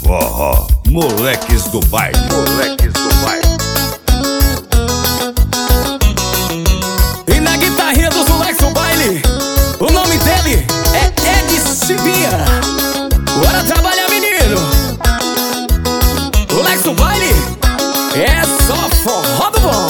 Forró, moleques do baile. Moleques do baile. E na guitarrinha dos moleques do baile, o nome dele é Ed Cibia. Bora trabalhar, menino. Moleques do baile é só forró do bom.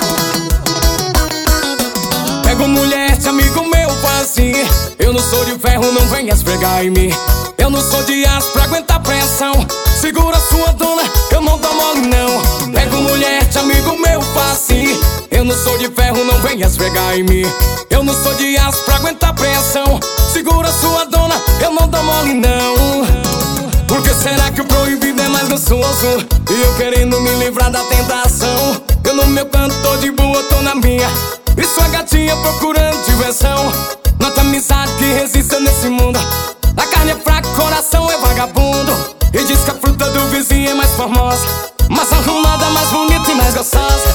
Pego mulher de amigo meu, faz assim. Eu não sou de ferro, não venha esfregar em mim. Eu não sou de aço pra aguentar pressão. Segura sua dona, eu não dou mole não. Pego mulher de amigo meu, faz assim. Eu não sou de ferro, não venha esfregar em mim. Eu não sou de aço pra aguentar pressão. Segura sua dona, eu não dou mole não. Por que será que o proibido é mais gostoso? E eu querendo me livrar da tentação. Eu no meu canto tô de boa, tô na minha. E sua gatinha procurando diversão. Nota amizade que resista nesse mundo. A carne é fraca, coração é vagabundo. E diz que a fruta do vizinho é mais formosa, mais arrumada, mais bonita e mais gostosa.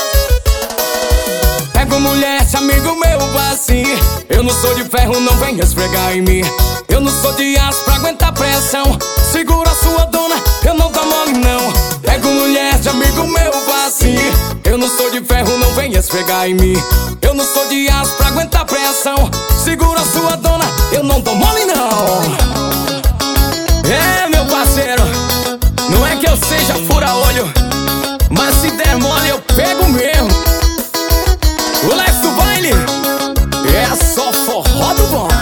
Pego mulher de amigo meu, assim. Eu não sou de ferro, não venha esfregar em mim. Eu não sou de aço pra aguentar pressão. Segura a sua dona, eu não dou mole não. Pego mulher de amigo meu, assim. Eu não sou de ferro, não venha esfregar em mim. Eu não sou de aço pra aguentar pressão. Segura a sua dona, eu não dou mole não. É, meu parceiro, não é que eu seja fura-olho, mas se der mole eu pego mesmo. O Lex do baile é só forró do bom.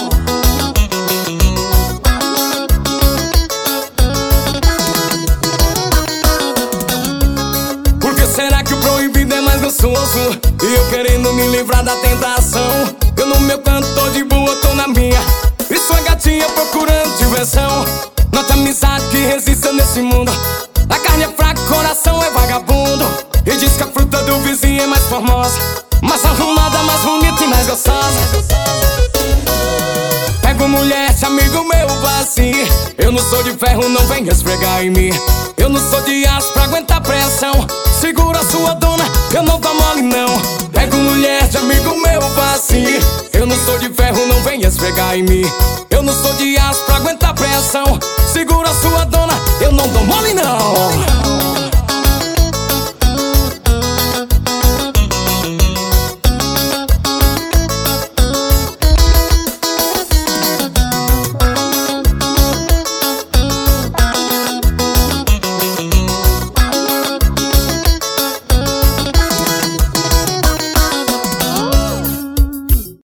Por que será que o proibido é mais gostoso? E eu querendo me livrar da tentação. Eu no meu canto tô de boa, tô na minha. E sua gatinha procurando diversão. Nota amizade que resista nesse mundo. A carne é fraca, coração é vagabundo. E diz que a fruta do vizinho é mais formosa, mais arrumada, mais bonita e mais gostosa. Pego mulher de amigo meu, assim. Eu não sou de ferro, não venha esfregar em mim. Eu não sou de aço pra aguentar pressão. Segura a sua dona, eu não dou mole não. Pego mulher de amigo meu, assim. Eu não sou de ferro, não venha esfregar em mim. Eu não sou de aço pra aguentar pressão. Segura a sua dona, eu não dou mole não.